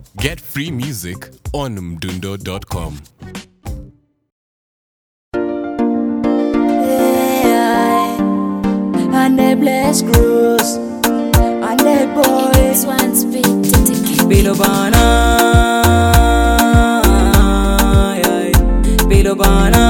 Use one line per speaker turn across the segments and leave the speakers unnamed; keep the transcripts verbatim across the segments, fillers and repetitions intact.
Get free music on mdundo dot com.
And they bless Cruz, and they boys
one speak to the
Bilobana, Bilobana,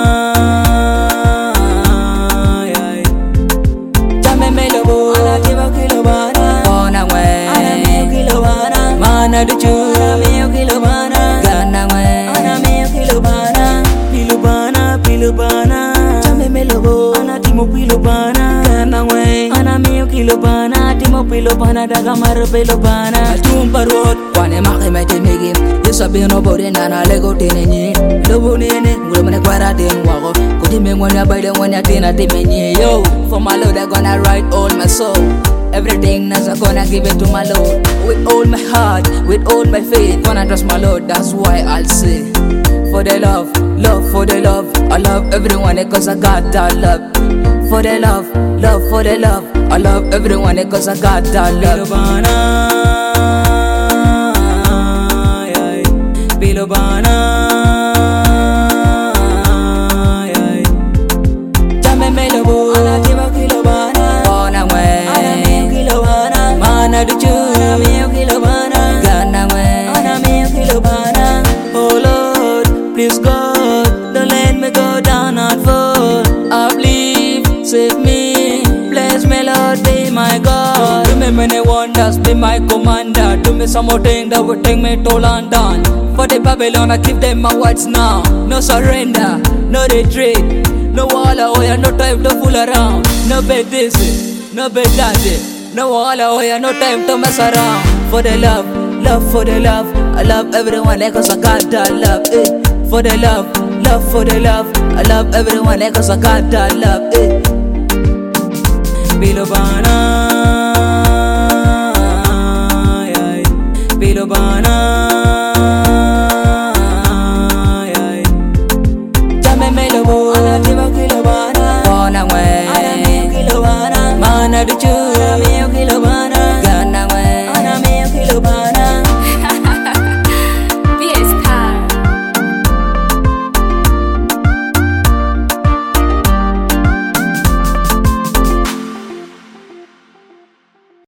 Jame Melobo, Anatiba Kilobana, Bona way, Anamio Kilobana, Mana de Chura, Kilobana, Gana way, Anamio Kilobana, Pilubana, Pilubana, Jame Melobo, Anatimo Pilubana. Ana mio kilobana, timo pilobana, daga maro pilobana. Tumpa road, wane make mete megi. Yeso bino bode nana lego tenenye. Lobo nene, ngulo mane kwara den wago. Kuti mengwanya baile wanya tena temenye. Yo, for my Lord I gonna write all my soul. Everything that's I gonna give it to my Lord. With all my heart, with all my faith. Gonna trust my Lord, that's why I'll say. For the love, love for the love. I love everyone cause I got that love. For the love, love for the love. I love everyone cause I got that love. Bilobana, Bilobana, Jame Melobo, Anatiba Kilobana, Bona way, Anamio Kilobana, Mana de Chura, Anamio Kilobana, Gana way, Anamio Kilobana. Oh Lord, please God, don't let me go down and fall. Uplift, save me, bless me Lord, be my God. Do me many wonders, be my commander. Do me some more thing that would take me to London. For the Babylon, I give them my words now. No surrender, no retreat, no wall away, no time to fool around. No bed this, no bed that, no wall away, no time to mess around. For the love, love for the love, I love everyone cause I got that love. Eh. For the love, love for the love, I love everyone cause I got that love. Eh. Bilobana, Bilobana, Jame Melobo, Anatiba Kilobana, Bona way, Anamio Kilobana, Mana de Chura.